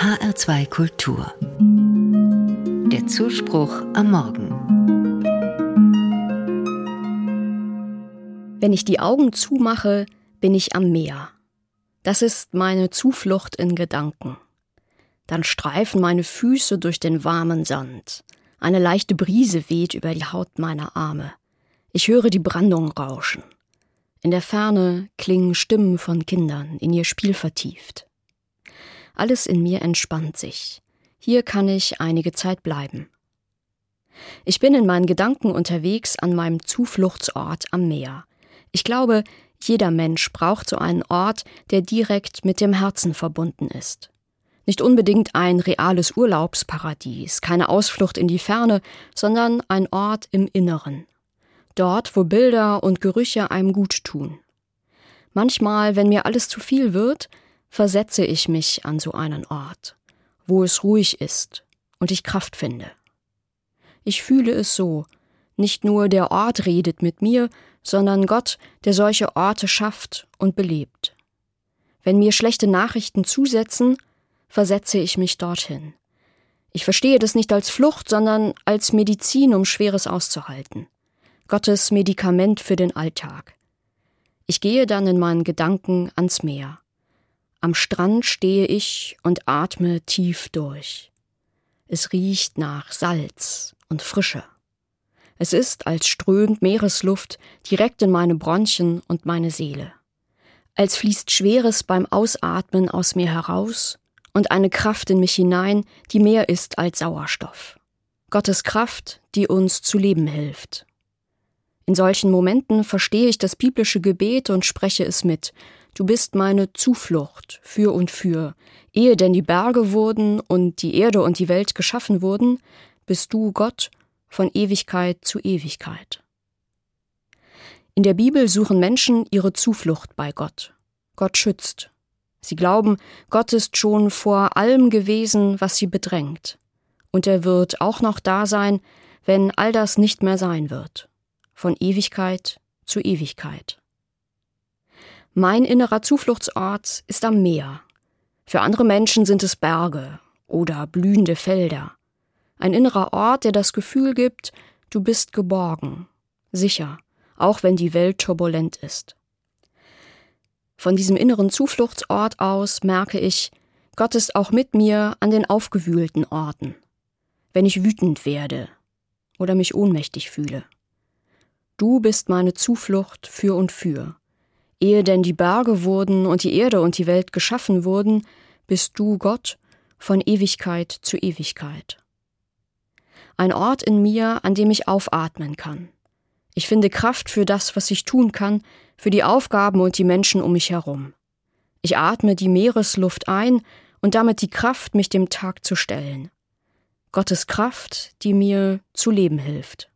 HR2 Kultur. Der Zuspruch am Morgen. Wenn ich die Augen zumache, bin ich am Meer. Das ist meine Zuflucht in Gedanken. Dann streifen meine Füße durch den warmen Sand. Eine leichte Brise weht über die Haut meiner Arme. Ich höre die Brandung rauschen. In der Ferne klingen Stimmen von Kindern, in ihr Spiel vertieft. Alles in mir entspannt sich. Hier kann ich einige Zeit bleiben. Ich bin in meinen Gedanken unterwegs an meinem Zufluchtsort am Meer. Ich glaube, jeder Mensch braucht so einen Ort, der direkt mit dem Herzen verbunden ist. Nicht unbedingt ein reales Urlaubsparadies, keine Ausflucht in die Ferne, sondern ein Ort im Inneren. Dort, wo Bilder und Gerüche einem gut tun. Manchmal, wenn mir alles zu viel wird, versetze ich mich an so einen Ort, wo es ruhig ist und ich Kraft finde. Ich fühle es so, nicht nur der Ort redet mit mir, sondern Gott, der solche Orte schafft und belebt. Wenn mir schlechte Nachrichten zusetzen, versetze ich mich dorthin. Ich verstehe das nicht als Flucht, sondern als Medizin, um Schweres auszuhalten. Gottes Medikament für den Alltag. Ich gehe dann in meinen Gedanken ans Meer. Am Strand stehe ich und atme tief durch. Es riecht nach Salz und Frische. Es ist, als strömt Meeresluft direkt in meine Bronchien und meine Seele. Als fließt Schweres beim Ausatmen aus mir heraus und eine Kraft in mich hinein, die mehr ist als Sauerstoff. Gottes Kraft, die uns zu leben hilft. In solchen Momenten verstehe ich das biblische Gebet und spreche es mit. Du bist meine Zuflucht für und für. Ehe denn die Berge wurden und die Erde und die Welt geschaffen wurden, bist du Gott von Ewigkeit zu Ewigkeit. In der Bibel suchen Menschen ihre Zuflucht bei Gott. Gott schützt. Sie glauben, Gott ist schon vor allem gewesen, was sie bedrängt. Und er wird auch noch da sein, wenn all das nicht mehr sein wird. Von Ewigkeit zu Ewigkeit. Mein innerer Zufluchtsort ist am Meer. Für andere Menschen sind es Berge oder blühende Felder. Ein innerer Ort, der das Gefühl gibt, du bist geborgen, sicher, auch wenn die Welt turbulent ist. Von diesem inneren Zufluchtsort aus merke ich, Gott ist auch mit mir an den aufgewühlten Orten, wenn ich wütend werde oder mich ohnmächtig fühle. Du bist meine Zuflucht für und für. Ehe denn die Berge wurden und die Erde und die Welt geschaffen wurden, bist du Gott von Ewigkeit zu Ewigkeit. Ein Ort in mir, an dem ich aufatmen kann. Ich finde Kraft für das, was ich tun kann, für die Aufgaben und die Menschen um mich herum. Ich atme die Meeresluft ein und damit die Kraft, mich dem Tag zu stellen. Gottes Kraft, die mir zu leben hilft.